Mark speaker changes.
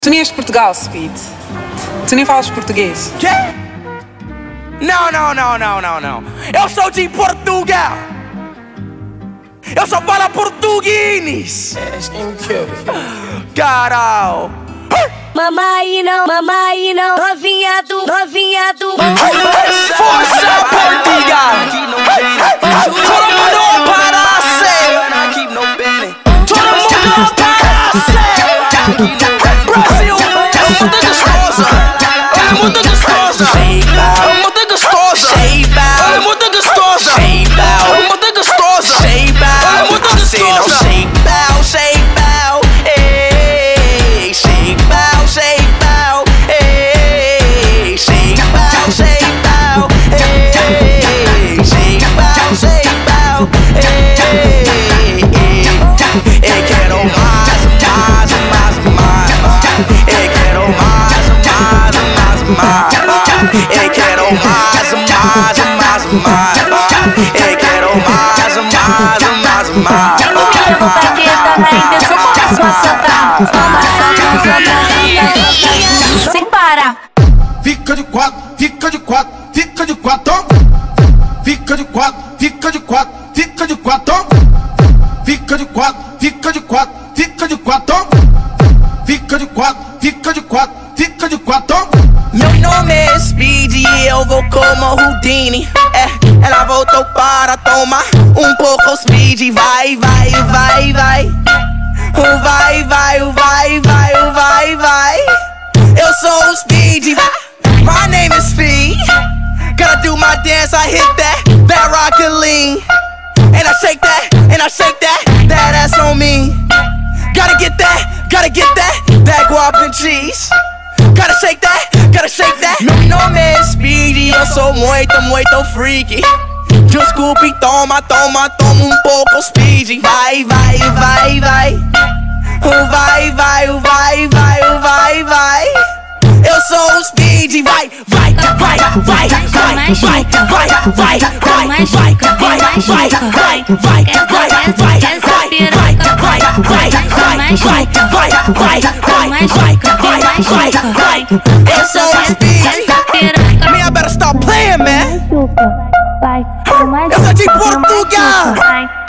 Speaker 1: Tu nem és de Portugal, Speed. Tu nem falas português.
Speaker 2: Quê? Não. Eu sou de Portugal. Eu só falo português. Caralho.
Speaker 3: Mamãe não, novinha do
Speaker 2: Força Portugal. Todo mundo para ser. Todo mundo para ser. Brasil, é muito gostosa. É muito gostosa. É muito gostosa. É muito gostosa. É muito gostosa. É muito gostosa. Eu quero mais. Eu quero mais.
Speaker 3: Chama o Paqueta, ainda seu coração a soltar. Sem parar.
Speaker 4: Fica de quatro. Fica de quatro. Fica de quatro. Fica de quatro. Fica de quatro. Fica de quatro. Fica de quatro. Fica de quatro. Fica de quatro. Fica de quatro. Fica de quatro. Fica de quatro.
Speaker 2: Meu nome é Speed e eu vou como Houdini. Ela voltou para tomar um pouco Speed. Vai. Eu sou o Speed. My name is Speed. Gotta do my dance, I hit that rocket lean. And I shake that ass on me. Gotta get that guap and cheese. Gotta shake that. Meu nome é Speed e eu sou muito freaky. Desculpe, toma um pouco Speed. Vai. Eu sou o Speed. Vai. Eu sou o Speed. Man, I better stop playing, man.
Speaker 3: Vai,
Speaker 2: Eu sou de Portugal.